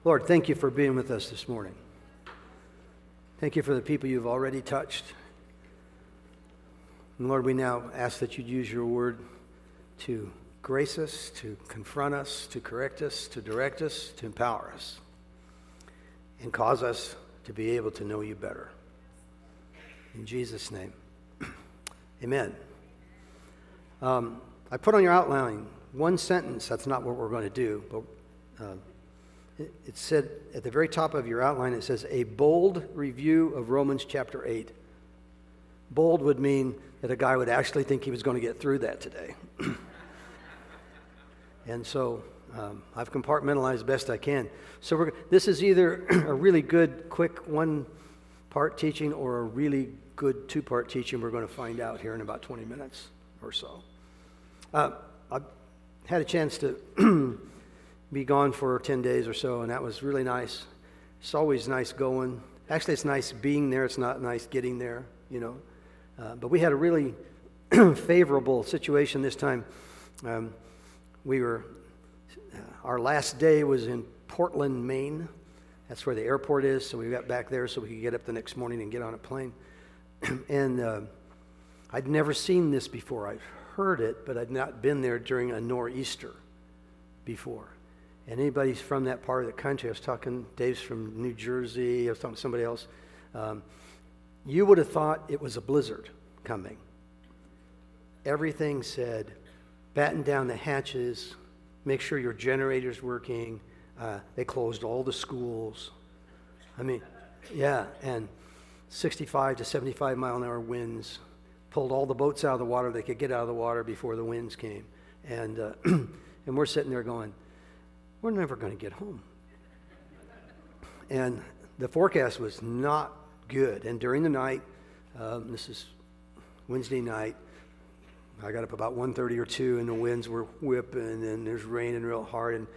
Lord, thank you for being with us this morning. Thank you for the people you've already touched. And Lord, we now ask that you'd use your word to grace us, to confront us, to correct us, to direct us, to empower us, and cause us to be able to know you better. In Jesus' name, amen. I put on your outline one sentence. That's not what we're going to do, but it said at the very top of your outline, it says, a bold review of Romans chapter 8. Bold would mean that a guy would actually think he was going to get through that today. And so I've compartmentalized best I can. So this is either a really good, quick one-part teaching or a really good two-part teaching. We're going to find out here in about 20 minutes or so. I've had a chance to be gone for 10 days or so, and that was really nice. It's always nice going. Actually, it's nice being there. It's not nice getting there, you know. But we had a really favorable situation this time. Our last day was in Portland, Maine. That's where the airport is, so we got back there so we could get up the next morning and get on a plane. And I'd never seen this before. I'd heard it, but I'd not been there during a nor'easter before. And anybody from that part of the country, I was talking, Dave's from New Jersey, I was talking to somebody else, you would have thought it was a blizzard coming. Everything said, batten down the hatches, make sure your generator's working. They closed all the schools. I mean, yeah, and 65 to 75 mile an hour winds, pulled all the boats out of the water they could get out of the water before the winds came. And and we're sitting there going, we're never going to get home. And the forecast was not good. And during the night, this is Wednesday night, I got up about 1:30 or 2, and the winds were whipping, and there's raining real hard, and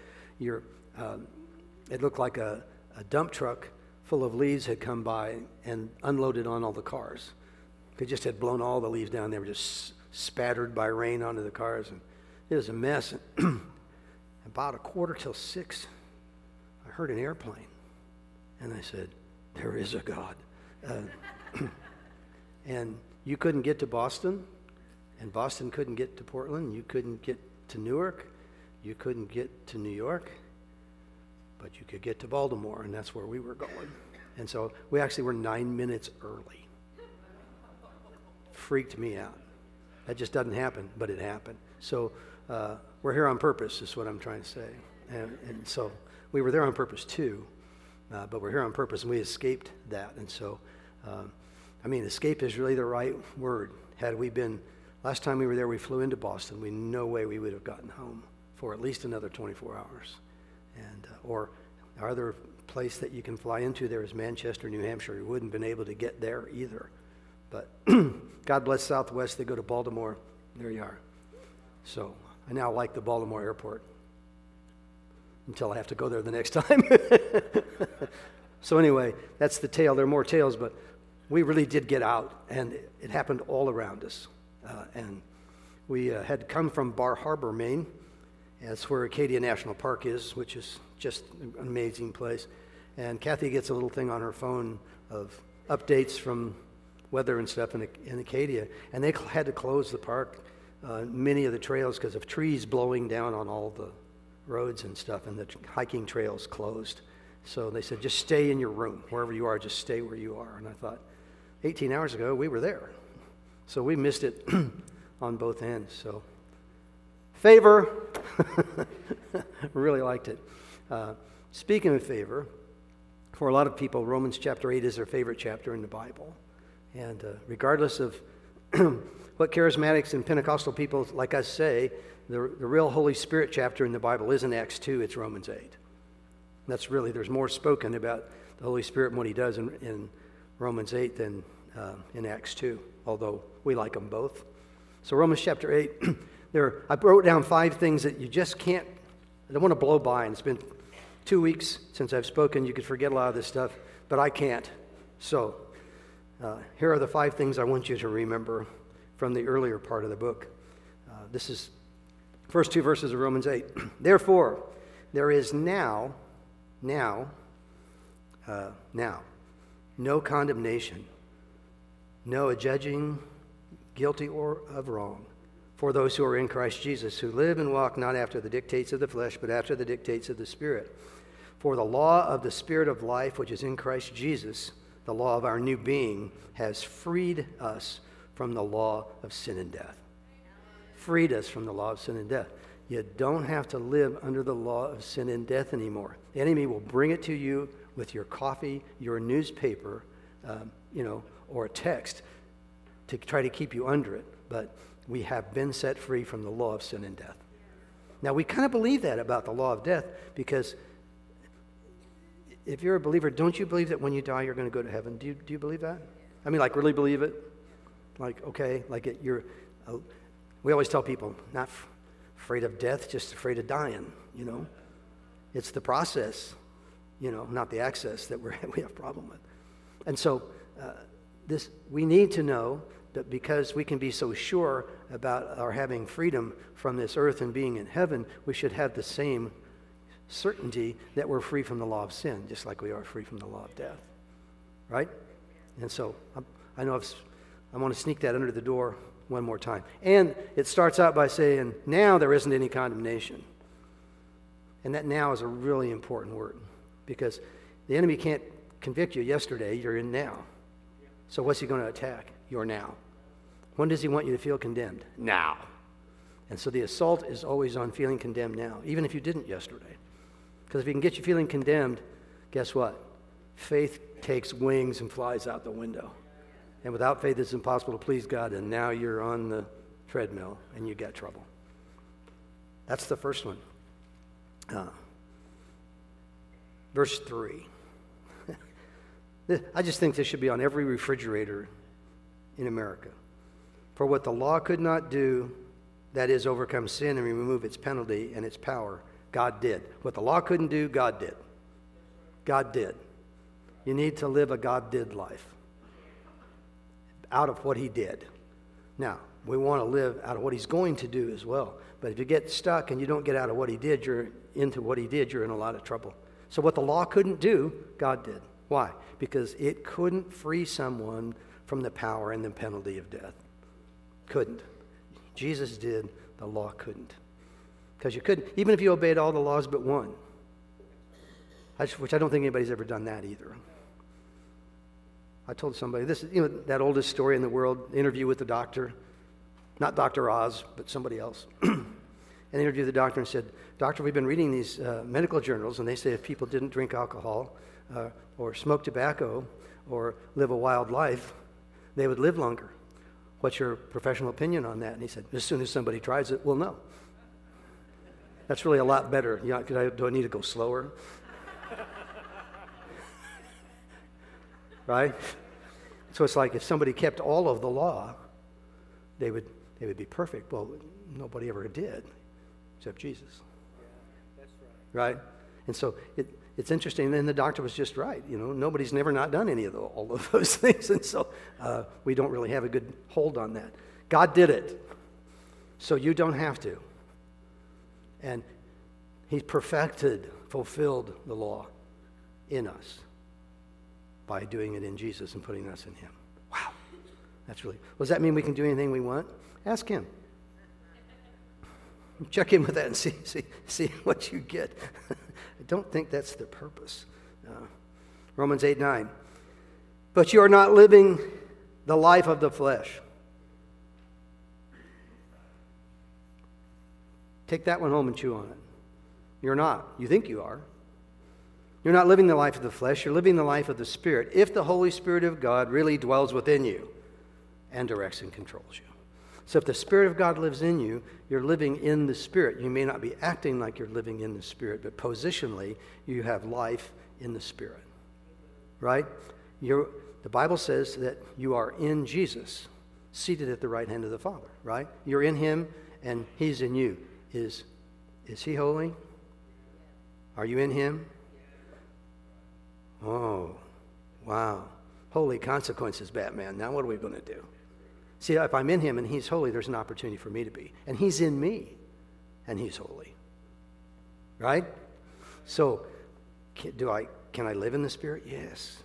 it looked like a dump truck full of leaves had come by and unloaded on all the cars. They just had blown all the leaves down. They were just spattered by rain onto the cars, and it was a mess. About 6:15, I heard an airplane, and I said, there is a God. And you couldn't get to Boston, and Boston couldn't get to Portland. You couldn't get to Newark. You couldn't get to New York, but you could get to Baltimore, and that's where we were going. And so we actually were 9 minutes early. Freaked me out. That just doesn't happen, but it happened. So we're here on purpose, is what I'm trying to say. And so we were there on purpose too, but we're here on purpose, and we escaped that. And so, escape is really the right word. Had we been, last time we were there, we flew into Boston. No way we would have gotten home for at least another 24 hours. And or our other place that you can fly into there is Manchester, New Hampshire. We wouldn't have been able to get there either. But God bless Southwest. They go to Baltimore. There you are. So I now like the Baltimore airport until I have to go there the next time. So anyway, that's the tale. There are more tales, but we really did get out, and it happened all around us. And we had come from Bar Harbor, Maine. That's where Acadia National Park is, which is just an amazing place. And Kathy gets a little thing on her phone of updates from weather and stuff in Acadia. And they had to close the park, many of the trails, because of trees blowing down on all the roads and stuff, and the hiking trails closed. So they said, just stay in your room. Wherever you are, just stay where you are. And I thought, 18 hours ago, we were there. So we missed it on both ends. So favor. Really liked it. Speaking of favor, for a lot of people, Romans chapter 8 is their favorite chapter in the Bible. And regardless of what charismatics and Pentecostal people like us say, the real Holy Spirit chapter in the Bible isn't Acts 2, it's Romans 8. That's really, there's more spoken about the Holy Spirit and what he does in Romans 8 than in Acts 2, although we like them both. So Romans chapter 8, I wrote down 5 things that you just can't, I don't want to blow by, and it's been 2 weeks since I've spoken. You could forget a lot of this stuff, but I can't. So here are the 5 things I want you to remember from the earlier part of the book. This is first 2 verses of Romans 8. Therefore, there is now now, no condemnation, no adjudging guilty or of wrong for those who are in Christ Jesus, who live and walk not after the dictates of the flesh, but after the dictates of the Spirit. For the law of the Spirit of life, which is in Christ Jesus, the law of our new being, has freed us from the law of sin and death. Freed us from the law of sin and death. You don't have to live under the law of sin and death anymore. The enemy will bring it to you with your coffee, your newspaper, or a text to try to keep you under it. But we have been set free from the law of sin and death. Now, we kind of believe that about the law of death, because if you're a believer, don't you believe that when you die you're going to go to heaven? Do you believe that? I mean, like, really believe it? Like, okay, like we always tell people, not afraid of death, just afraid of dying, It's the process, not the access that we have a problem with. And so we need to know that because we can be so sure about our having freedom from this earth and being in heaven, we should have the same certainty that we're free from the law of sin, just like we are free from the law of death, right? And so I want to sneak that under the door one more time. And it starts out by saying, now there isn't any condemnation. And that now is a really important word, because the enemy can't convict you yesterday, you're in now. So what's he going to attack? Your now. When does he want you to feel condemned? Now. And so the assault is always on feeling condemned now, even if you didn't yesterday. Because if he can get you feeling condemned, guess what? Faith takes wings and flies out the window. And without faith, it's impossible to please God, and now you're on the treadmill and you got trouble. That's the first one. Verse 3. I just think this should be on every refrigerator in America. For what the law could not do, that is, overcome sin and remove its penalty and its power, God did. What the law couldn't do, God did. God did. You need to live a God did life out of what he did. Now, we want to live out of what he's going to do as well. But if you get stuck and you don't get out of what he did, you're into what he did, you're in a lot of trouble. So what the law couldn't do, God did. Why? Because it couldn't free someone from the power and the penalty of death. Couldn't. Jesus did, the law couldn't. Because you couldn't, even if you obeyed all the laws but one. Which I don't think anybody's ever done that either. I told somebody, this is that oldest story in the world, interview with the doctor. Not Dr. Oz, but somebody else. And interviewed the doctor and said, Doctor, we've been reading these medical journals, and they say if people didn't drink alcohol or smoke tobacco or live a wild life, they would live longer. What's your professional opinion on that? And he said, as soon as somebody tries it, we'll know. That's really a lot better. Do I need to go slower? Right? So it's like if somebody kept all of the law, they would be perfect. Well, nobody ever did, except Jesus. Yeah, that's right. Right? And so it's interesting. And then the doctor was just right. Nobody's never not done all of those things. And so we don't really have a good hold on that. God did it, so you don't have to. And he fulfilled the law in us by doing it in Jesus and putting us in him. Wow. That's really... Does that mean we can do anything we want? Ask him. Check in with that and see what you get. I don't think that's the purpose. Romans 8:9. But you are not living the life of the flesh. Take that one home and chew on it. You're not. You think you are. You're not living the life of the flesh. You're living the life of the Spirit. If the Holy Spirit of God really dwells within you and directs and controls you. So if the Spirit of God lives in you, you're living in the Spirit. You may not be acting like you're living in the Spirit, but positionally, you have life in the Spirit. Right? The Bible says that you are in Jesus, seated at the right hand of the Father. Right? You're in him, and he's in you. Is he holy? Are you in him? Oh, wow. Holy consequences, Batman. Now what are we going to do? See, if I'm in him and he's holy, there's an opportunity for me to be. And he's in me, and he's holy. Right? So Can I live in the Spirit? Yes.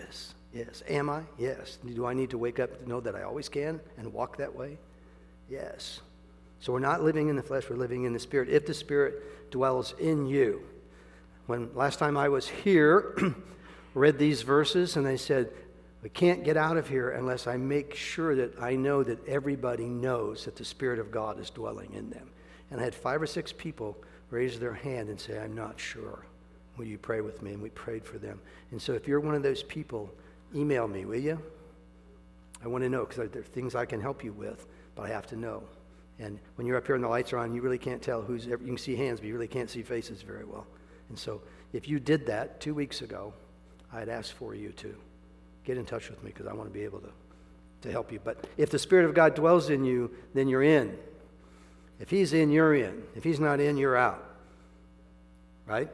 Am I? Yes. Do I need to wake up to know that I always can and walk that way? Yes. So we're not living in the flesh, we're living in the Spirit. If the Spirit dwells in you. When last time I was here, read these verses, and I said, we can't get out of here unless I make sure that I know that everybody knows that the Spirit of God is dwelling in them. And I had 5 or 6 people raise their hand and say, I'm not sure. Will you pray with me? And we prayed for them. And so if you're one of those people, email me, will you? I want to know, because there are things I can help you with, but I have to know. And when you're up here and the lights are on, you really can't tell who's, you can see hands, but you really can't see faces very well. And so if you did that 2 weeks ago, I'd ask for you to get in touch with me, because I want to be able to help you. But if the Spirit of God dwells in you, then you're in. If He's in, you're in. If He's not in, you're out. Right?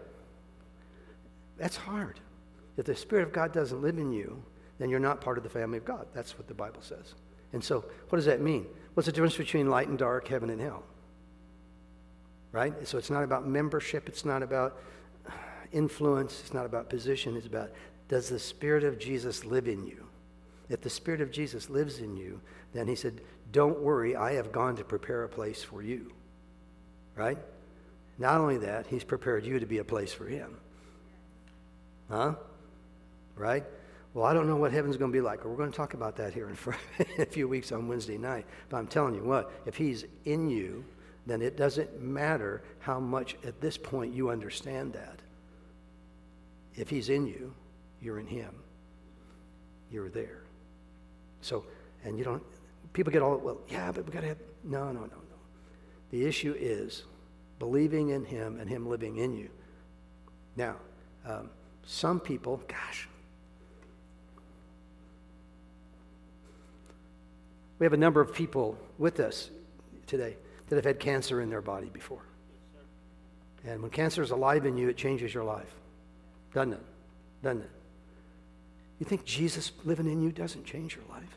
That's hard. If the Spirit of God doesn't live in you, then you're not part of the family of God. That's what the Bible says. And so what does that mean? What's the difference between light and dark, heaven and hell? Right? So it's not about membership. It's not about influence. It's not about position. It's about, does the Spirit of Jesus live in you? If the Spirit of Jesus lives in you, then He said, don't worry, I have gone to prepare a place for you. Right? Not only that, He's prepared you to be a place for Him. Huh? Right? Well, I don't know what heaven's going to be like. We're going to talk about that here in a few weeks on Wednesday night. But I'm telling you what, if He's in you, then it doesn't matter how much at this point you understand that. If He's in you, you're in Him. You're there. So, and you don't, people get all, well, yeah, but we got to have, no. The issue is believing in Him and Him living in you. Now, some people, we have a number of people with us today that have had cancer in their body before. And when cancer is alive in you, it changes your life. Doesn't it? You think Jesus living in you doesn't change your life?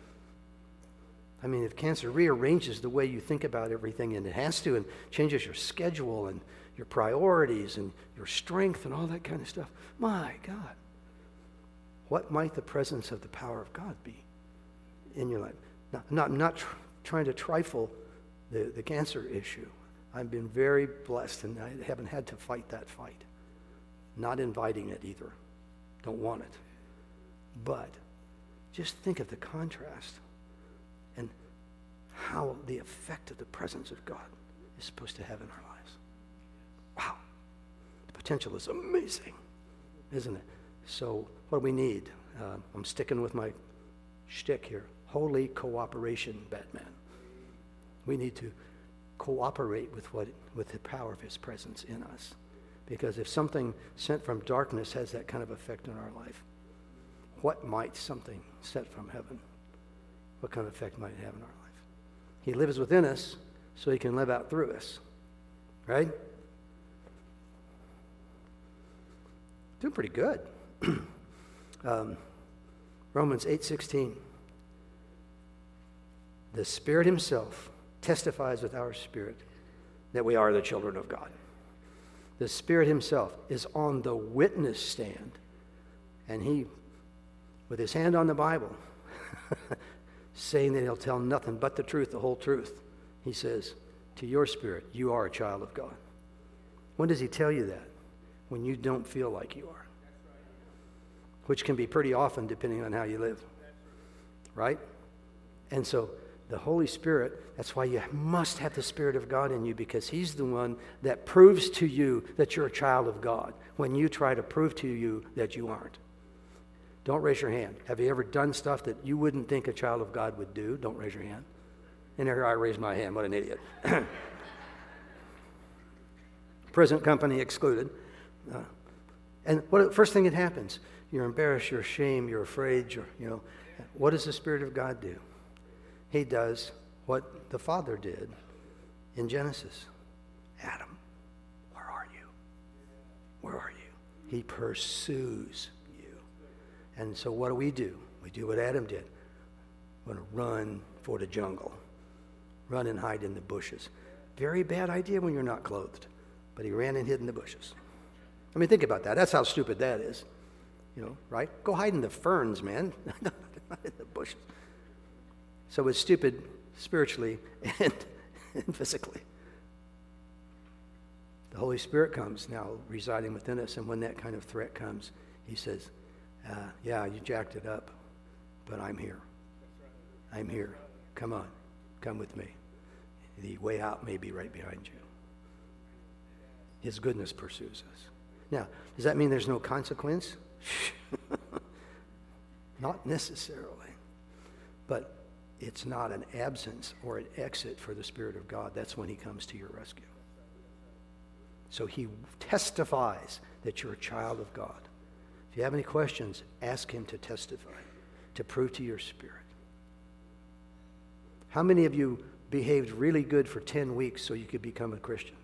I mean, if cancer rearranges the way you think about everything, and it has to, and changes your schedule and your priorities and your strength and all that kind of stuff, my God, what might the presence of the power of God be in your life? Now, I'm not trying to trifle the cancer issue. I've been very blessed, and I haven't had to fight that fight. Not inviting it either. Don't want it. But just think of the contrast and how the effect of the presence of God is supposed to have in our lives. Wow. The potential is amazing, isn't it? So what do we need? I'm sticking with my shtick here. Holy cooperation, Batman. We need to cooperate with the power of His presence in us. Because if something sent from darkness has that kind of effect in our life, what might something sent from heaven, what kind of effect might it have in our life? He lives within us so He can live out through us. Right? Doing pretty good. Romans 8:16. The Spirit Himself testifies with our spirit that we are the children of God. The Spirit Himself is on the witness stand, and He, with His hand on the Bible, saying that He'll tell nothing but the truth, the whole truth. He says, to your spirit, you are a child of God. When does He tell you that? When you don't feel like you are. Which can be pretty often depending on how you live. Right? And so the Holy Spirit, that's why you must have the Spirit of God in you, because He's the one that proves to you that you're a child of God when you try to prove to you that you aren't. Don't raise your hand. Have you ever done stuff that you wouldn't think a child of God would do? Don't raise your hand. And here I raised my hand. What an idiot. Present company excluded. And first thing that happens, you're embarrassed, you're ashamed, you're afraid, what does the Spirit of God do? He does what the Father did in Genesis. Adam, where are you? Where are you? He pursues you. And so what do? We do what Adam did. We're going to run for the jungle. Run and hide in the bushes. Very bad idea when you're not clothed. But he ran and hid in the bushes. I mean, think about that. That's how stupid that is. Right? Go hide in the ferns, man. Not in the bushes. So it's stupid spiritually and physically. The Holy Spirit comes now residing within us, and when that kind of threat comes, he says, yeah, you jacked it up, but I'm here. I'm here. Come on. Come with me. The way out may be right behind you. His goodness pursues us. Now, does that mean there's no consequence? Not necessarily. But it's not an absence or an exit for the Spirit of God. That's when he comes to your rescue. So he testifies that you're a child of God. If you have any questions, ask him to testify, to prove to your spirit. How many of you behaved really good for 10 weeks so you could become a Christian?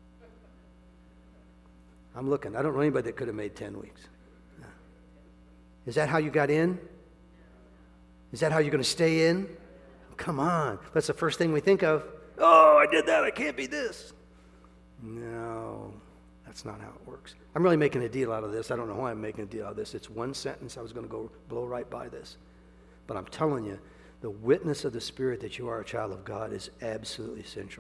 I'm looking. I don't know anybody that could have made 10 weeks. No. Is that how you got in? Is that how you're going to stay in? Come on. That's the first thing we think of. Oh, I did that. I can't be this. No, that's not how it works. I'm really making a deal out of this. I don't know why I'm making a deal out of this. It's one sentence. I was going to go blow right by this. But I'm telling you, the witness of the Spirit that you are a child of God is absolutely essential.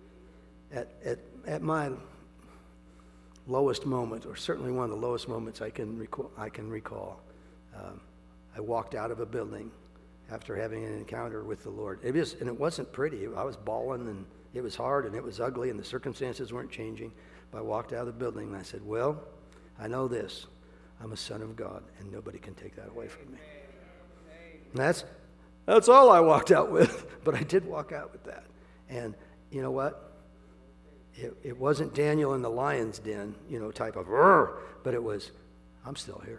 At my lowest moment, or certainly one of the lowest moments I can recall, I walked out of a building after having an encounter with the Lord. And it wasn't pretty. I was bawling, and it was hard, and it was ugly, and the circumstances weren't changing. But I walked out of the building, and I said, well, I know this. I'm a son of God, and nobody can take that away from me. And that's all I walked out with. But I did walk out with that. And you know what? It wasn't Daniel in the lion's den, type of, but it was, I'm still here.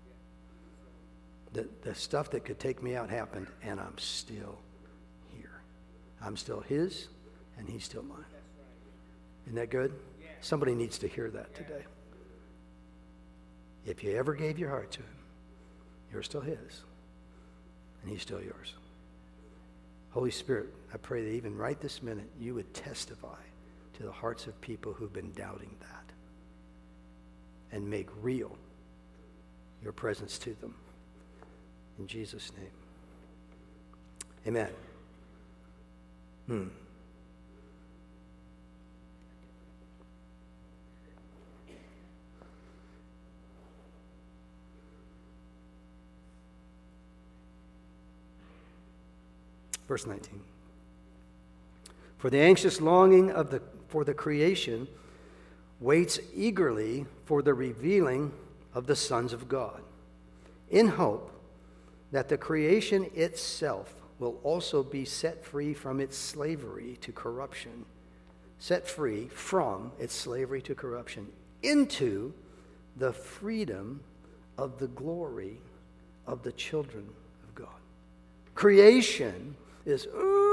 The stuff that could take me out happened, and I'm still here. I'm still his, and he's still mine. Isn't that good? Somebody needs to hear that today. If you ever gave your heart to him, you're still his, and he's still yours. Holy Spirit, I pray that even right this minute, you would testify to the hearts of people who've been doubting that and make real your presence to them. In Jesus' name. Amen. Verse 19. For the anxious longing for the creation waits eagerly for the revealing of the sons of God, in hope that the creation itself will also be set free from its slavery to corruption, set free from its slavery to corruption into the freedom of the glory of the children of God. Creation is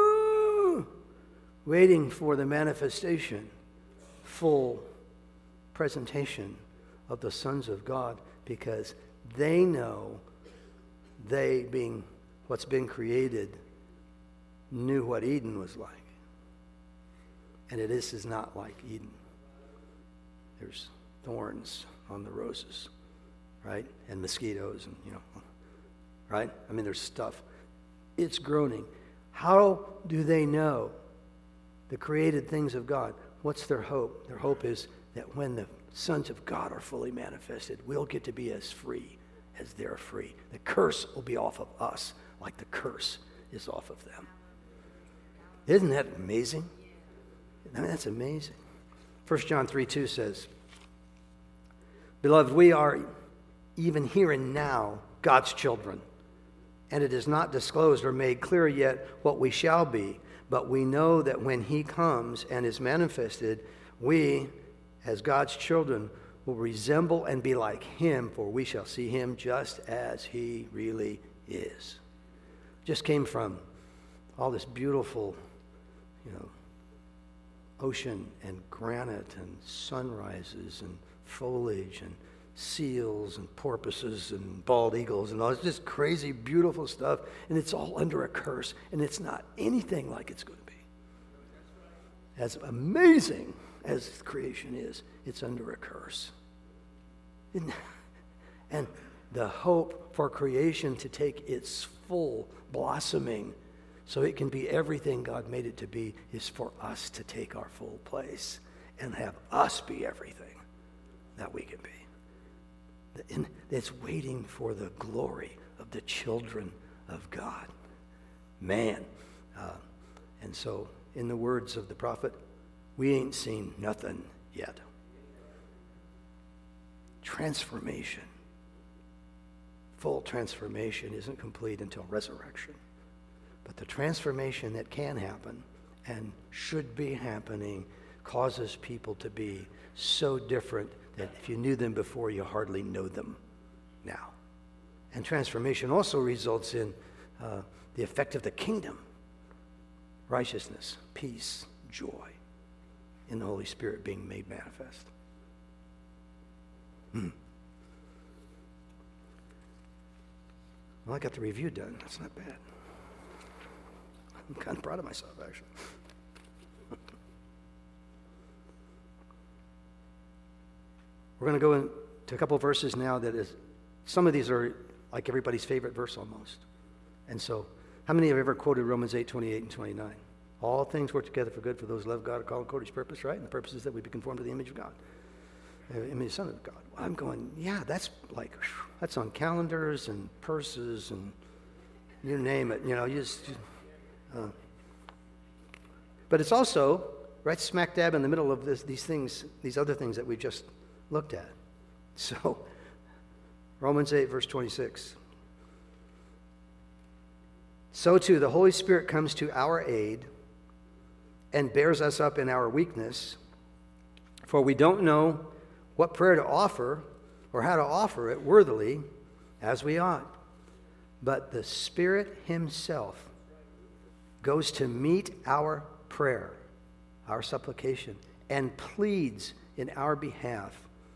waiting for the manifestation, full presentation of the sons of God, because they know, they being what's been created, knew what Eden was like. And this is not like Eden. There's thorns on the roses, right? And mosquitoes, and right? I mean, there's stuff. It's groaning. How do they know the created things of God? What's their hope? Their hope is that when the sons of God are fully manifested, we'll get to be as free as they're free. The curse will be off of us like the curse is off of them. Isn't that amazing? I mean, that's amazing. 1 John 3:2 says, Beloved, we are even here and now God's children, and it is not disclosed or made clear yet what we shall be, but we know that when he comes and is manifested, we, as God's children, will resemble and be like him, for we shall see him just as he really is. Just came from all this beautiful, ocean and granite and sunrises and foliage and seals and porpoises and bald eagles and all this just crazy, beautiful stuff, and it's all under a curse, and it's not anything like it's going to be. As amazing as creation is, it's under a curse. And the hope for creation to take its full blossoming so it can be everything God made it to be is for us to take our full place and have us be everything that we can be. And it's waiting for the glory of the children of God. Man. And so, in the words of the prophet, we ain't seen nothing yet. Transformation. Full transformation isn't complete until resurrection. But the transformation that can happen and should be happening causes people to be so different that if you knew them before, you hardly know them now. And transformation also results in the effect of the kingdom. Righteousness, peace, joy in the Holy Spirit being made manifest. Well, I got the review done. That's not bad. I'm kind of proud of myself, actually. We're going to go into a couple of verses now that is, some of these are like everybody's favorite verse almost. And so, how many have ever quoted Romans 8:28 and 29? All things work together for good for those who love God, called according to His purpose, right? And the purpose is that we be conformed to the image of God, image of the Son of God. Well, I'm going, yeah, that's like, that's on calendars and purses and you name it. You know, but it's also right smack dab in the middle of these things, these other things that we just looked at. So, Romans 8, verse 26. So too, the Holy Spirit comes to our aid and bears us up in our weakness, for we don't know what prayer to offer or how to offer it worthily as we ought. But the Spirit Himself goes to meet our prayer, our supplication, and pleads in our behalf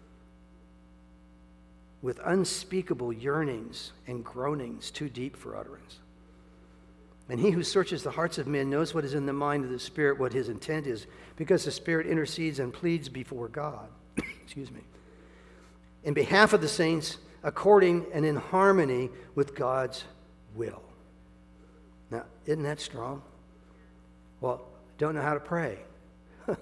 with unspeakable yearnings and groanings too deep for utterance. And He who searches the hearts of men knows what is in the mind of the Spirit, what His intent is, because the Spirit intercedes and pleads before God, excuse me, in behalf of the saints, according and in harmony with God's will. Now, isn't that strong? Well, don't know how to pray. He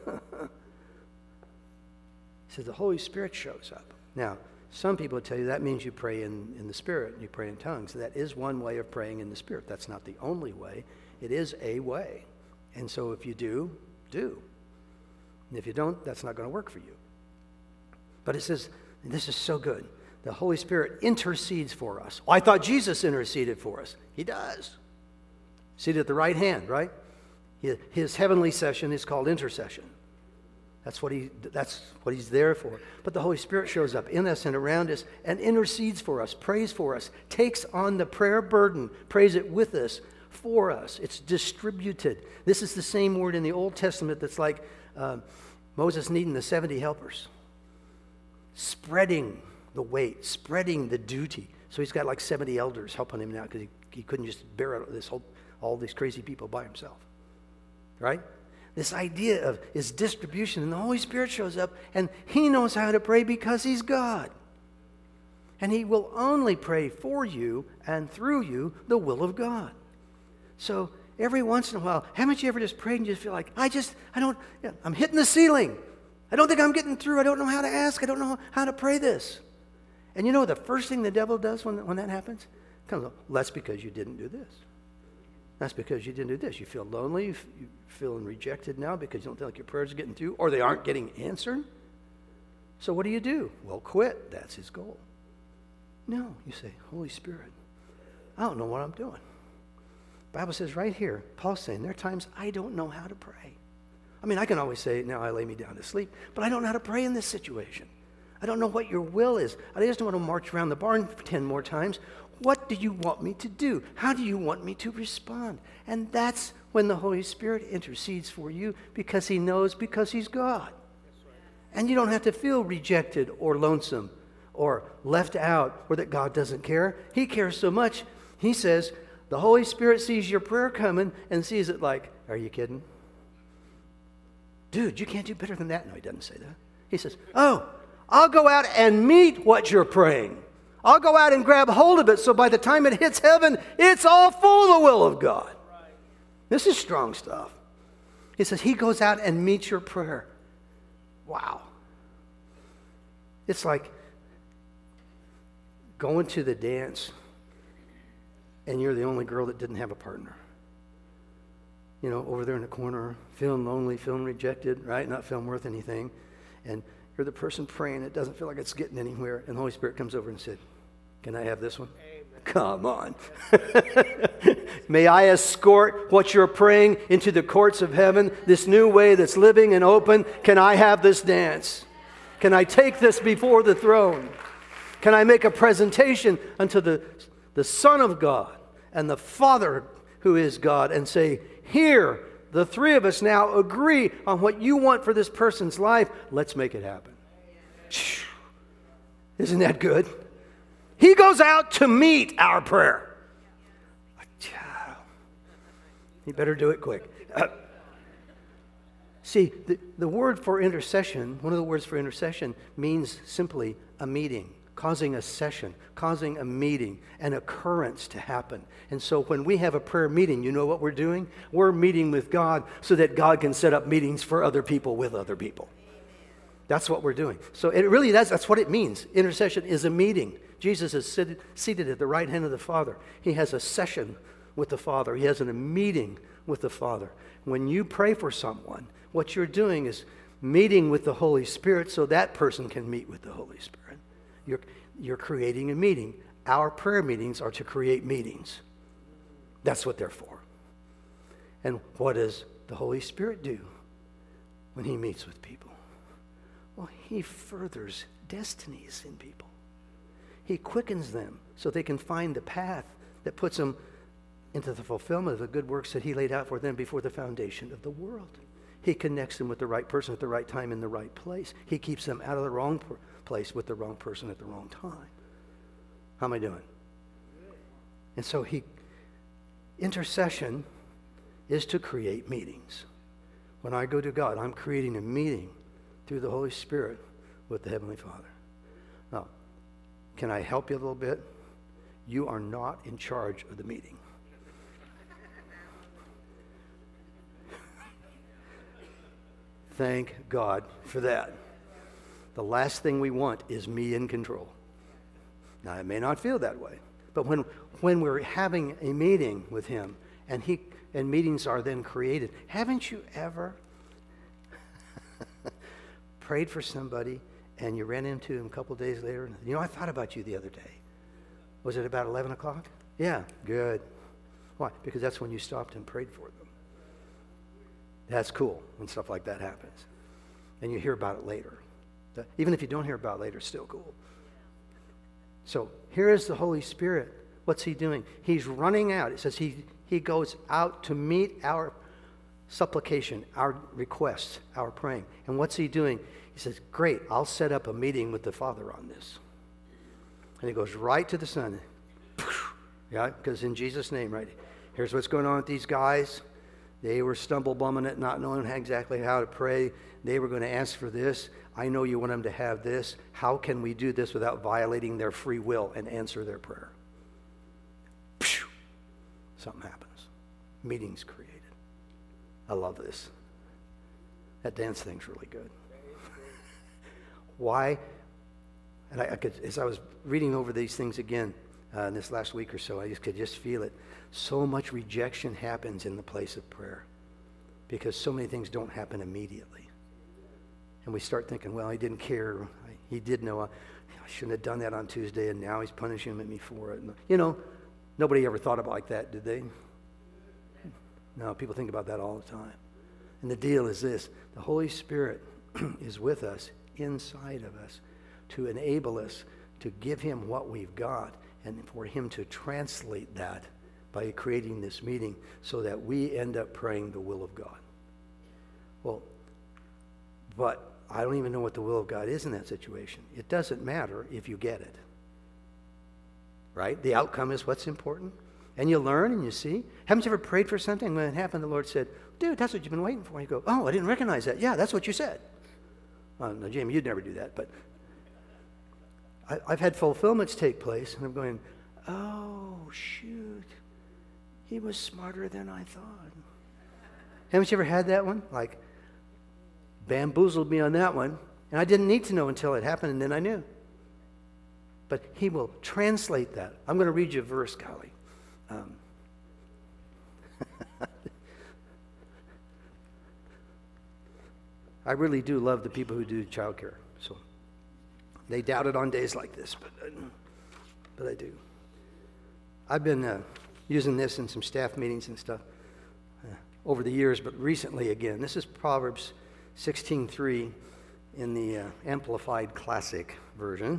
says the Holy Spirit shows up. Now, some people tell you that means you pray in the Spirit, you pray in tongues. That is one way of praying in the Spirit. That's not the only way. It is a way. And so if you do. And if you don't, that's not going to work for you. But it says, and this is so good, the Holy Spirit intercedes for us. Oh, I thought Jesus interceded for us. He does. Seated at the right hand, right? His heavenly session is called intercession. That's what He's there for. But the Holy Spirit shows up in us and around us and intercedes for us, prays for us, takes on the prayer burden, prays it with us, for us. It's distributed. This is the same word in the Old Testament that's like Moses needing the 70 helpers. Spreading the weight, spreading the duty. So he's got like 70 elders helping him now because he couldn't just bear all these crazy people by himself. Right? This idea of his distribution, and the Holy Spirit shows up, and He knows how to pray because He's God. And He will only pray for you and through you the will of God. So every once in a while, haven't you ever just prayed and you just feel like, I'm hitting the ceiling. I don't think I'm getting through. I don't know how to ask. I don't know how to pray this. And you know the first thing the devil does when that happens? Comes up, well, that's because you didn't do this. That's because you didn't do this. You feel lonely. You're feeling rejected now because you don't feel like your prayers are getting through or they aren't getting answered. So what do? Well, quit. That's his goal. No, you say, Holy Spirit, I don't know what I'm doing. The Bible says right here, Paul's saying, there are times I don't know how to pray. I mean, I can always say, now I lay me down to sleep, but I don't know how to pray in this situation. I don't know what your will is. I just don't want to march around the barn 10 more times. What do you want me to do? How do you want me to respond? And that's when the Holy Spirit intercedes for you because He knows, because He's God. And you don't have to feel rejected or lonesome or left out or that God doesn't care. He cares so much. He says, the Holy Spirit sees your prayer coming and sees it like, are you kidding? Dude, you can't do better than that. No, He doesn't say that. He says, oh, I'll go out and meet what you're praying. I'll go out and grab hold of it so by the time it hits heaven, it's all full of the will of God. This is strong stuff. He says he goes out and meets your prayer. Wow. It's like going to the dance and you're the only girl that didn't have a partner. You know, over there in the corner, feeling lonely, feeling rejected, right? Not feeling worth anything. And you're the person praying. It doesn't feel like it's getting anywhere. And the Holy Spirit comes over and said, can I have this one? Amen. Come on. May I escort what you're praying into the courts of heaven, this new way that's living and open. Can I have this dance? Can I take this before the throne? Can I make a presentation unto the Son of God and the Father who is God and say, here, the three of us now agree on what you want for this person's life. Let's make it happen. Isn't that good? He goes out to meet our prayer. You better do it quick. See, the word for intercession, one of the words for intercession means simply a meeting, causing a session, causing a meeting, an occurrence to happen. And so when we have a prayer meeting, you know what we're doing? We're meeting with God so that God can set up meetings for other people with other people. That's what we're doing. So it really that's what it means. Intercession is a meeting. Jesus is seated at the right hand of the Father. He has a session with the Father. He has a meeting with the Father. When you pray for someone, what you're doing is meeting with the Holy Spirit so that person can meet with the Holy Spirit. You're creating a meeting. Our prayer meetings are to create meetings. That's what they're for. And what does the Holy Spirit do when he meets with people? Well, he furthers destinies in people. He quickens them so they can find the path that puts them into the fulfillment of the good works that he laid out for them before the foundation of the world. He connects them with the right person at the right time in the right place. He keeps them out of the wrong place with the wrong person at the wrong time. How am I doing? And so intercession is to create meetings. When I go to God, I'm creating a meeting through the Holy Spirit with the Heavenly Father. Now, can I help you a little bit? You are not in charge of the meeting. Thank God for that. The last thing we want is me in control. Now, it may not feel that way, but when we're having a meeting with him and meetings are then created, haven't you ever prayed for somebody and you ran into him a couple days later? You know, I thought about you the other day. Was it about 11 o'clock? Yeah, good. Why? Because that's when you stopped and prayed for them. That's cool when stuff like that happens. And you hear about it later. Even if you don't hear about it later, it's still cool. So here is the Holy Spirit. What's he doing? He's running out. It says he goes out to meet our supplication, our requests, our praying. And what's he doing? He says, great, I'll set up a meeting with the Father on this. And he goes right to the Son. Yeah, because in Jesus' name, right? Here's what's going on with these guys. They were stumble-bumming it, not knowing exactly how to pray. They were going to ask for this. I know you want them to have this. How can we do this without violating their free will and answer their prayer? Something happens. Meeting's created. I love this. That dance thing's really good. Why? And as I was reading over these things again in this last week or so, I could just feel it. So much rejection happens in the place of prayer because so many things don't happen immediately. And we start thinking, well, he didn't care. He did know I shouldn't have done that on Tuesday, and now he's punishing me for it. You know, nobody ever thought about it like that, did they? No, people think about that all the time. And the deal is this. The Holy Spirit is with us, inside of us, to enable us to give him what we've got and for him to translate that by creating this meeting so that we end up praying the will of God. Well, but I don't even know what the will of God is in that situation. It doesn't matter if you get it. Right? The outcome is what's important. And you learn and you see. Haven't you ever prayed for something? When it happened, the Lord said, dude, that's what you've been waiting for. You go, oh, I didn't recognize that. Yeah, that's what you said. No, Jamie, you'd never do that. But I've had fulfillments take place, and I'm going, oh, shoot. He was smarter than I thought. Haven't you ever had that one? Like, bamboozled me on that one, and I didn't need to know until it happened, and then I knew. But he will translate that. I'm going to read you a verse, golly. I really do love the people who do childcare. So they doubt it on days like this, but I do. I've been using this in some staff meetings and stuff over the years, but recently again. This is Proverbs 16:3 in the Amplified Classic version.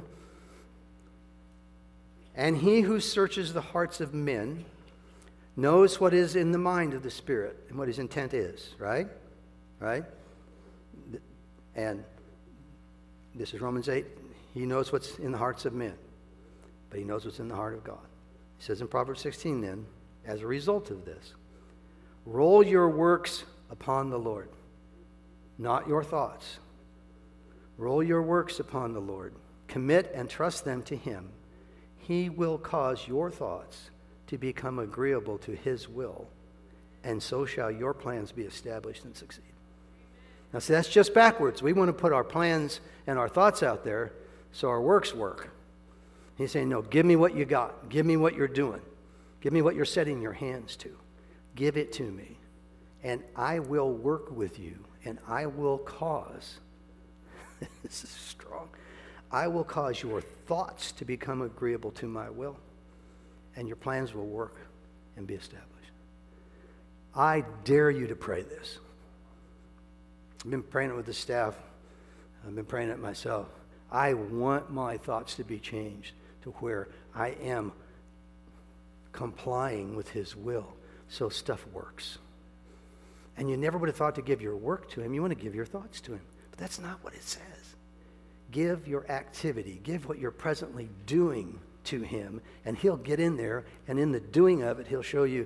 And he who searches the hearts of men knows what is in the mind of the Spirit and what his intent is, right? Right? And this is Romans 8. He knows what's in the hearts of men, but he knows what's in the heart of God. He says in Proverbs 16 then, as a result of this, roll your works upon the Lord, not your thoughts. Roll your works upon the Lord. Commit and trust them to him. He will cause your thoughts to become agreeable to his will, and so shall your plans be established and succeed. Now, see, that's just backwards. We want to put our plans and our thoughts out there so our works work. He's saying, no, give me what you got. Give me what you're doing. Give me what you're setting your hands to. Give it to me, and I will work with you, and I will cause, this is strong, I will cause your thoughts to become agreeable to my will, and your plans will work and be established. I dare you to pray this. I've been praying it with the staff. I've been praying it myself. I want my thoughts to be changed to where I am complying with his will so stuff works. And you never would have thought to give your work to him. You want to give your thoughts to him. But that's not what it says. Give your activity. Give what you're presently doing to him, and he'll get in there, and in the doing of it, he'll show you,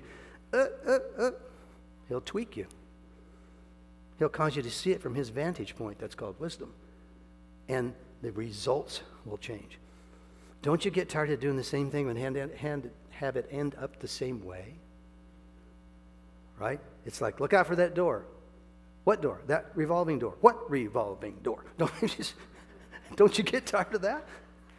he'll tweak you. He'll cause you to see it from his vantage point. That's called wisdom. And the results will change. Don't you get tired of doing the same thing and have it end up the same way? Right? It's like, look out for that door. What door? That revolving door. What revolving door? Don't you get tired of that?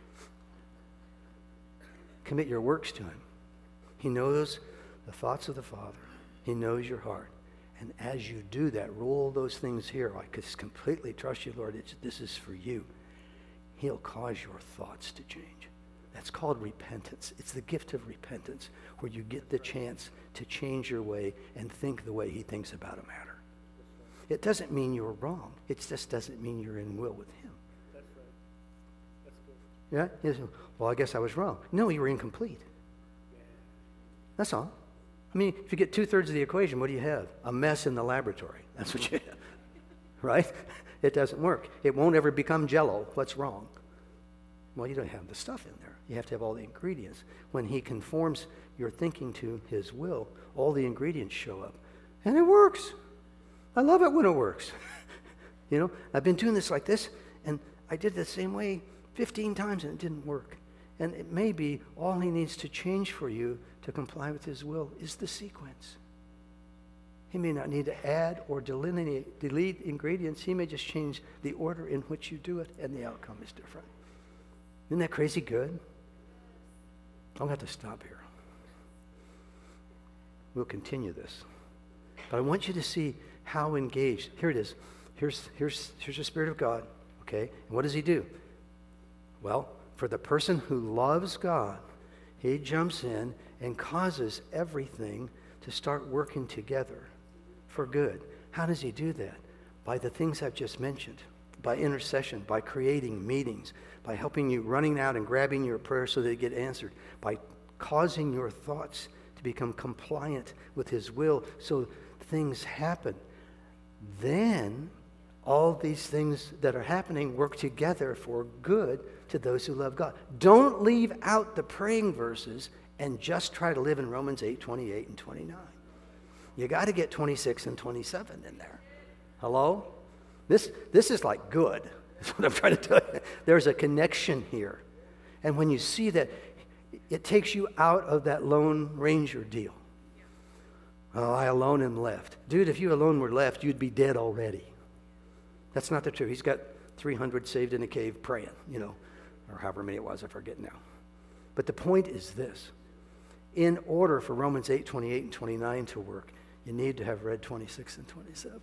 Commit your works to him. He knows the thoughts of the Father. He knows your heart. And as you do that, roll those things here. I just completely trust you, Lord. This is for you. He'll cause your thoughts to change. That's called repentance. It's the gift of repentance, where you get the chance to change your way and think the way he thinks about a matter. It doesn't mean you're wrong. It just doesn't mean you're in will with him. That's right. That's good. Yeah? Well, I guess I was wrong. No, you were incomplete. That's all. I mean, if you get 2/3 of the equation, what do you have? A mess in the laboratory. That's what you have. Right? It doesn't work. It won't ever become Jell-O. What's wrong? Well, you don't have the stuff in there. You have to have all the ingredients. When he conforms your thinking to his will, all the ingredients show up. And it works. I love it when it works. You know, I've been doing this like this, and I did it the same way 15 times, and it didn't work. And it may be all he needs to change for you to comply with his will is the sequence. He may not need to add or delete ingredients. He may just change the order in which you do it, and the outcome is different. Isn't that crazy good? I'll have to stop here. We'll continue this. But I want you to see how engaged. Here it is. Here's the Spirit of God. Okay? And what does he do? Well, for the person who loves God, he jumps in and causes everything to start working together for good. How does he do that? By the things I've just mentioned. By intercession, by creating meetings, by helping you running out and grabbing your prayers so they get answered, by causing your thoughts to become compliant with his will so things happen. Then all these things that are happening work together for good to those who love God. Don't leave out the praying verses and just try to live in Romans 8, 28 and 29. You got to get 26 and 27 in there. Hello? This is like good. That's what I'm trying to tell you. There's a connection here. And when you see that, it takes you out of that Lone Ranger deal. Oh, I alone am left. Dude, if you alone were left, you'd be dead already. That's not the truth. He's got 300 saved in a cave praying, or however many it was, I forget now. But the point is this. In order for Romans 8, 28 and 29 to work, you need to have read 26 and 27.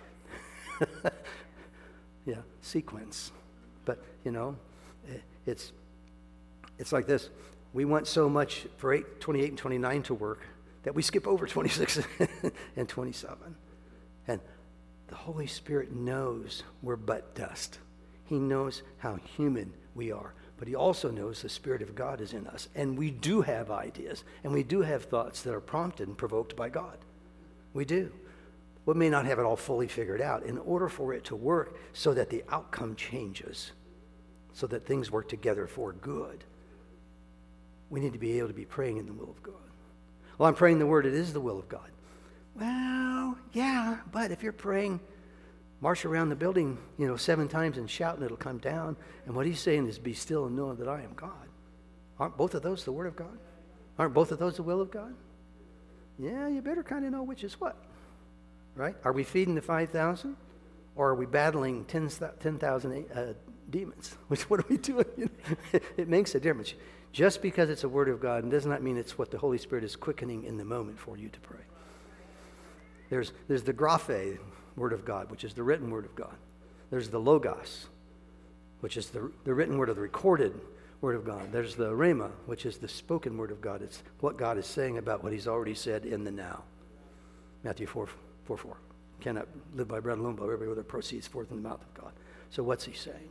Yeah, sequence. But, it's like this. We want so much for 28 and 29 to work that we skip over 26 and 27. And the Holy Spirit knows we're but dust. He knows how human we are. But he also knows the Spirit of God is in us. And we do have ideas. And we do have thoughts that are prompted and provoked by God. We do. We may not have it all fully figured out. In order for it to work so that the outcome changes, so that things work together for good, we need to be able to be praying in the will of God. Well, I'm praying the word, it is the will of God. Well, yeah, but if you're praying, march around the building, 7 times and shout and it'll come down. And what he's saying is be still and know that I am God. Aren't both of those the word of God? Aren't both of those the will of God? Yeah, you better kind of know which is what, right? Are we feeding the 5,000 or are we battling 10,000 demons? What are we doing? It makes a difference. Just because it's a word of God does not mean it's what the Holy Spirit is quickening in the moment for you to pray. There's the graphe, word of God, which is the written word of God. There's the logos, which is the written word of the recorded word of God. There's the rhema, which is the spoken word of God. It's what God is saying about what he's already said in the now. Matthew 4:4. Cannot live by bread alone, but every word that proceeds forth in the mouth of God. So what's he saying?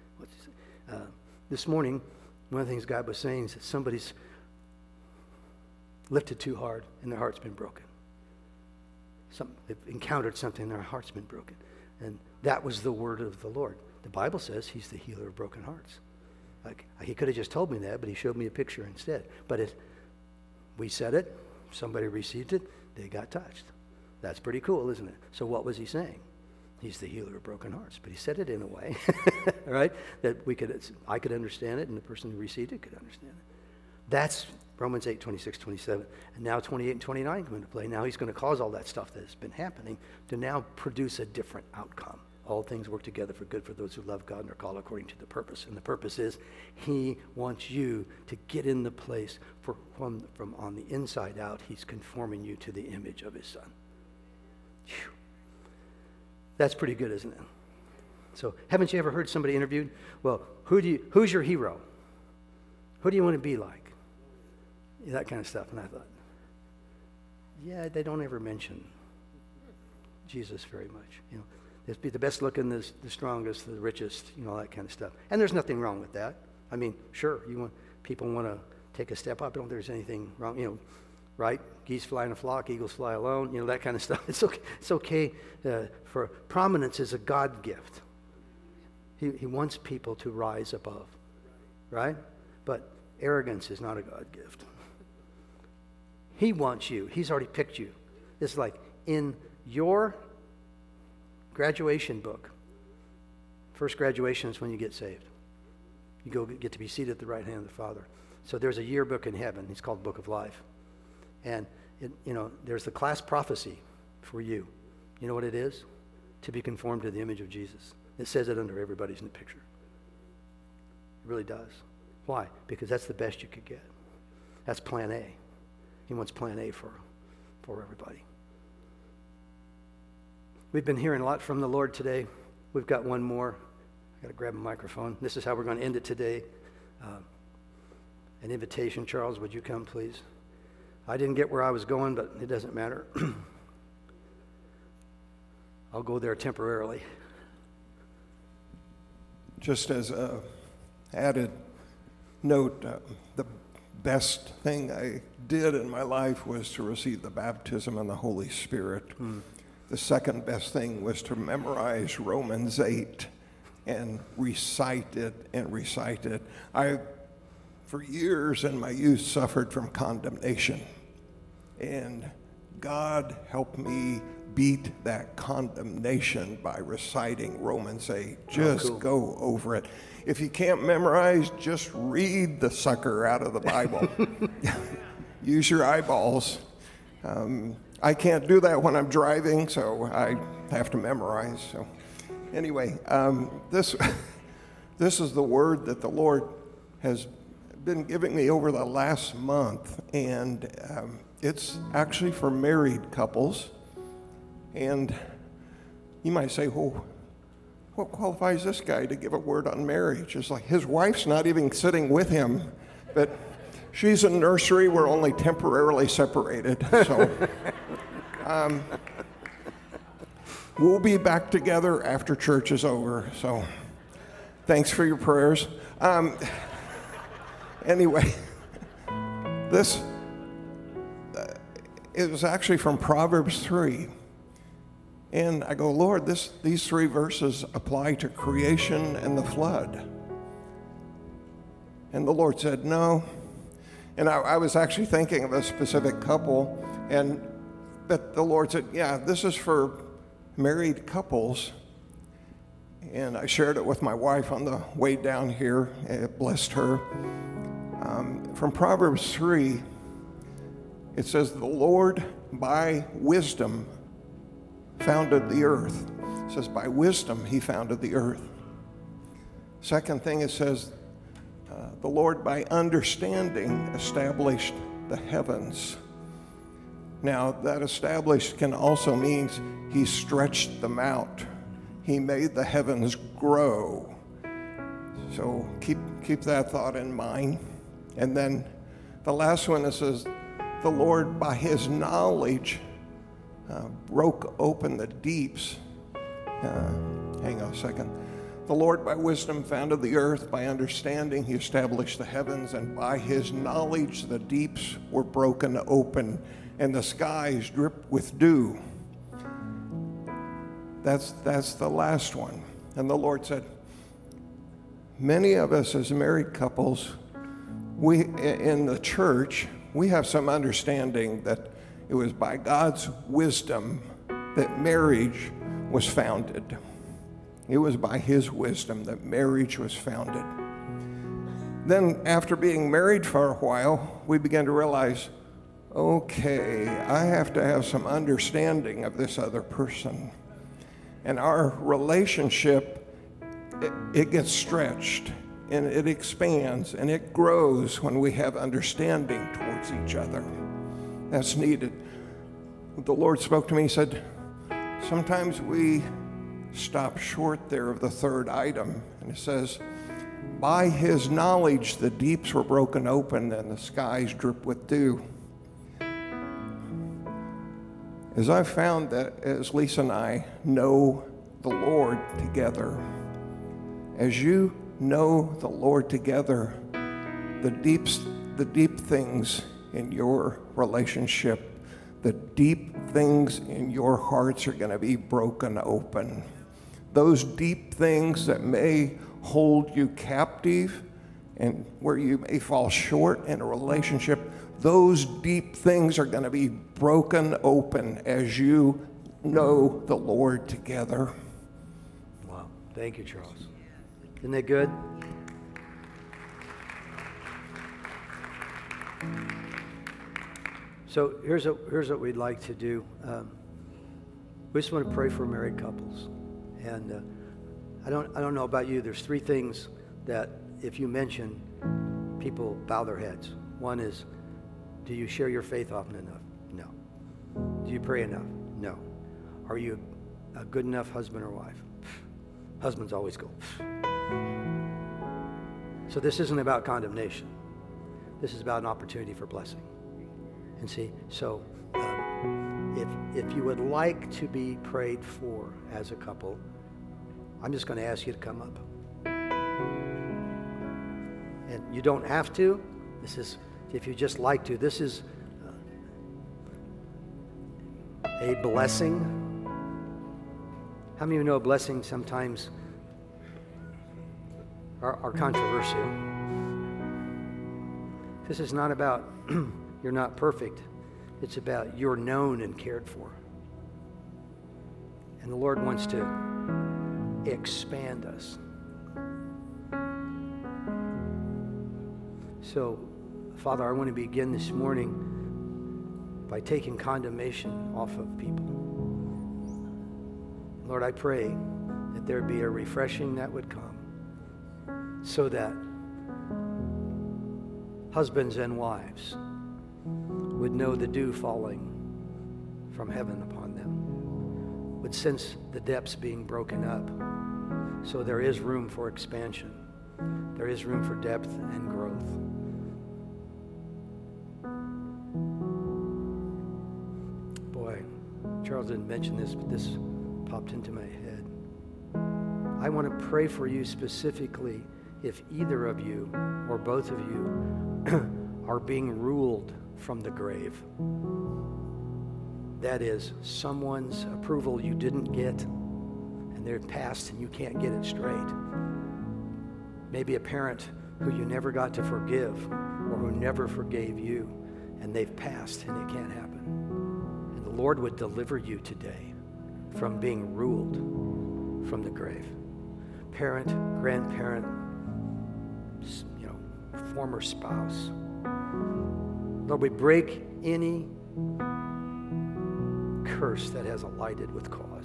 This morning, one of the things God was saying is that somebody's lifted too hard and their heart's been broken. They've encountered something and their heart's been broken. And that was the word of the Lord. The Bible says he's the healer of broken hearts. He could have just told me that, but he showed me a picture instead. But we said it, somebody received it, they got touched. That's pretty cool, isn't it? So what was he saying? He's the healer of broken hearts. But he said it in a way, right, that I could understand it and the person who received it could understand it. That's Romans 8, 26, 27. And now 28 and 29 come into play. Now he's going to cause all that stuff that has been happening to now produce a different outcome. All things work together for good for those who love God and are called according to the purpose. And the purpose is he wants you to get in the place from on the inside out. He's conforming you to the image of his Son. Whew. That's pretty good, isn't it? So haven't you ever heard somebody interviewed? Well, who's your hero? Who do you want to be like? That kind of stuff. And I thought, yeah, they don't ever mention Jesus very much. They'd be the best looking, the strongest, the richest, all that kind of stuff. And there's nothing wrong with that. I mean, sure, people want to take a step up. I don't think there's anything wrong, right? Geese fly in a flock, eagles fly alone, that kind of stuff. It's okay. It's okay for prominence is a God gift. He wants people to rise above, right? But arrogance is not a God gift. He wants you. He's already picked you. It's like in your graduation book. First graduation is when you get saved. You get to be seated at the right hand of the Father. So there's a yearbook in heaven. It's called Book of Life. And, there's the class prophecy for you. You know what it is? To be conformed to the image of Jesus. It says it under everybody's in the picture. It really does. Why? Because that's the best you could get. That's plan A. He wants plan A for everybody. We've been hearing a lot from the Lord today. We've got one more. I got to grab a microphone. This is how we're going to end it today. An invitation. Charles, would you come, please? I didn't get where I was going, but it doesn't matter. I'll go there temporarily. Just as an added note, the best thing I did in my life was to receive the baptism in the Holy Spirit. The second best thing was to memorize Romans 8 and recite it and recite it. I, for years in my youth, suffered from condemnation. And God helped me beat that condemnation by reciting Romans 8. Just cool. go over it. If you can't memorize, just read the sucker out of the Bible. Use your eyeballs. I can't do that when I'm driving, so I have to memorize. So anyway, this is the word that the Lord has been giving me over the last month, and it's actually for married couples. And you might say, well, what qualifies this guy to give a word on marriage? It's like his wife's not even sitting with him, but she's in nursery. We're only temporarily separated. So we'll be back together after church is over. So thanks for your prayers. Anyway, this it was actually from Proverbs 3. And I go, Lord, these 3 verses apply to creation and the flood. And the Lord said, no. And I was actually thinking of a specific couple, but the Lord said, yeah, this is for married couples. And I shared it with my wife on the way down here, and it blessed her. From Proverbs 3, it says, the Lord by wisdom founded the earth. It says, by wisdom he founded the earth. Second thing, it says, the Lord by understanding established the heavens. Now, that established can also mean he stretched them out. He made the heavens grow. So keep that thought in mind. And then the last one, it says, the Lord by his knowledge broke open the deeps. Hang on a second. The Lord by wisdom founded the earth. By understanding he established the heavens. And by his knowledge the deeps were broken open, and the skies dripped with dew. That's the last one. And the Lord said, many of us as married couples, we in the church, we have some understanding that it was by God's wisdom that marriage was founded. It was by his wisdom that marriage was founded. Then after being married for a while, we began to realize, okay, I have to have some understanding of this other person. And our relationship, it gets stretched, and it expands, and it grows when we have understanding towards each other. That's needed. The Lord spoke to me, he said, sometimes we stop short there of the third item. And it says, by his knowledge the deeps were broken open and the skies drip with dew. As I've found that as Lisa and I know the Lord together, as you know the Lord together, the deep things in your relationship, the deep things in your hearts are going to be broken open. Those deep things that may hold you captive and where you may fall short in a relationship, those deep things are going to be broken open as you know the Lord together. Wow. Thank you, Charles. Isn't that good? So here's what we'd like to do. We just want to pray for married couples. And I don't know about you. There's 3 things that if you mention, people bow their heads. One is, do you share your faith often enough? No. Do you pray enough? No. Are you a good enough husband or wife? Husbands always go. So this isn't about condemnation. This is about an opportunity for blessing. And see, so if you would like to be prayed for as a couple, I'm just going to ask you to come up. And you don't have to. This is, if you just like to, this is a blessing. How many of you know blessings sometimes are controversial? This is not about you're not perfect. It's about you're known and cared for. And the Lord wants to expand us. So, Father, I want to begin this morning by taking condemnation off of people. Lord, I pray that there be a refreshing that would come so that husbands and wives would know the dew falling from heaven upon them, would sense the depths being broken up. So there is room for expansion. There is room for depth and growth. Boy, Charles didn't mention this, but this popped into my head. I want to pray for you specifically if either of you or both of you are being ruled from the grave. That is, someone's approval you didn't get, and they're passed and you can't get it straight. Maybe a parent who you never got to forgive or who never forgave you, and they've passed and it can't happen. And the Lord would deliver you today from being ruled from the grave. Parent, grandparent, former spouse. Lord, we break any curse that has alighted with cause.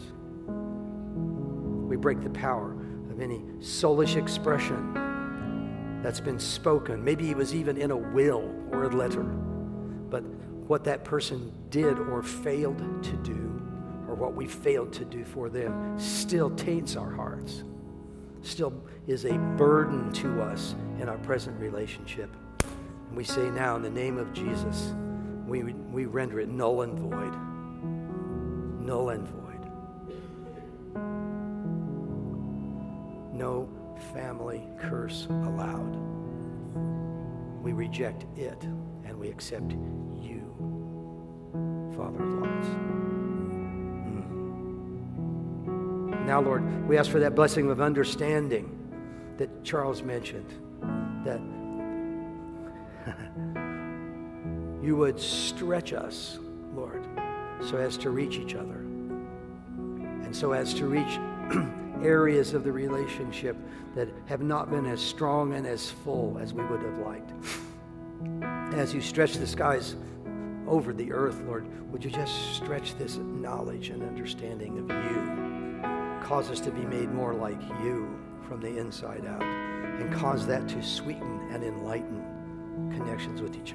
We break the power of any soulish expression that's been spoken. Maybe it was even in a will or a letter. But what that person did or failed to do, or what we failed to do for them, still taints our hearts, still is a burden to us in our present relationship. And we say now, in the name of Jesus, we render it null and void. Null and void. No family curse allowed. We reject it and we accept you, Father of lights. Now, Lord, we ask for that blessing of understanding that Charles mentioned, that you would stretch us, Lord, so as to reach each other and so as to reach areas of the relationship that have not been as strong and as full as we would have liked. As you stretch the skies over the earth, Lord, would you just stretch this knowledge and understanding of you? Cause us to be made more like you from the inside out, and cause that to sweeten and enlighten connections with each other.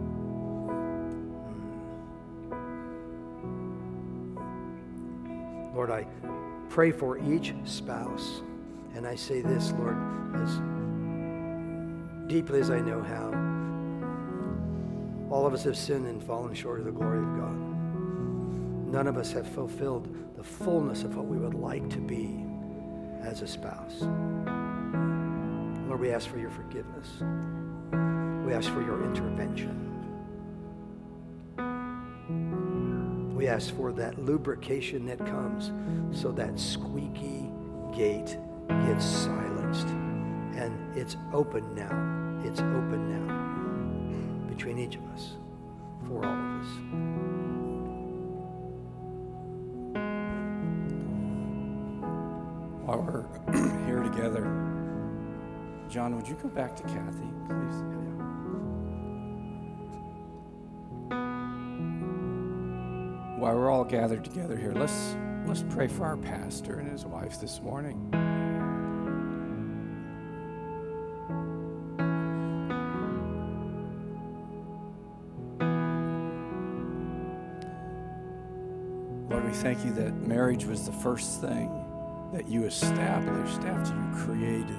Lord, I pray for each spouse, and I say this, Lord, as deeply as I know how. All of us have sinned and fallen short of the glory of God. None of us have fulfilled the fullness of what we would like to be as a spouse. Lord, we ask for your forgiveness. We ask for your intervention. We ask for that lubrication that comes so that squeaky gate gets silenced. And it's open now. It's open now between each of us, for all of us. While we're here together, John, would you go back to Kathy, please? While we're all gathered together here, let's pray for our pastor and his wife this morning. Lord, we thank you that marriage was the first thing that you established after you created.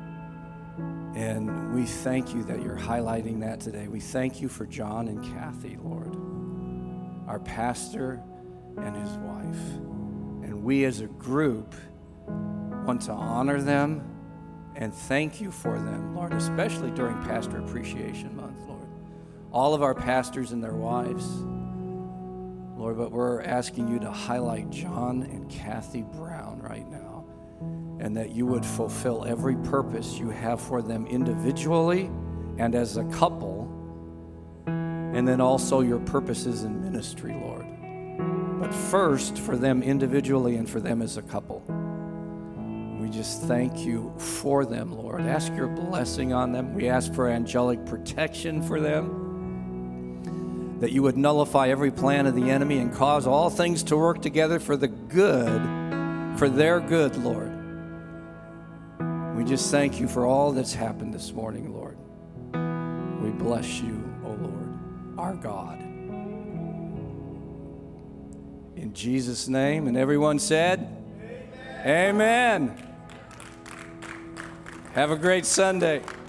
And we thank you that you're highlighting that today. We thank you for John and Kathy, Lord, our pastor and his wife. And we as a group want to honor them and thank you for them, Lord, especially during Pastor Appreciation Month, Lord. All of our pastors and their wives, Lord, but we're asking you to highlight John and Kathy Brown right now, and that you would fulfill every purpose you have for them individually and as a couple, and then also your purposes in ministry, Lord. but first for them individually and for them as a couple. We just thank you for them, Lord. Ask your blessing on them. We ask for angelic protection for them, that you would nullify every plan of the enemy and cause all things to work together for the good, for their good, Lord. We just thank you for all that's happened this morning, Lord. We bless you, O Lord, our God. In Jesus' name, and everyone said, Amen. Amen. Have a great Sunday.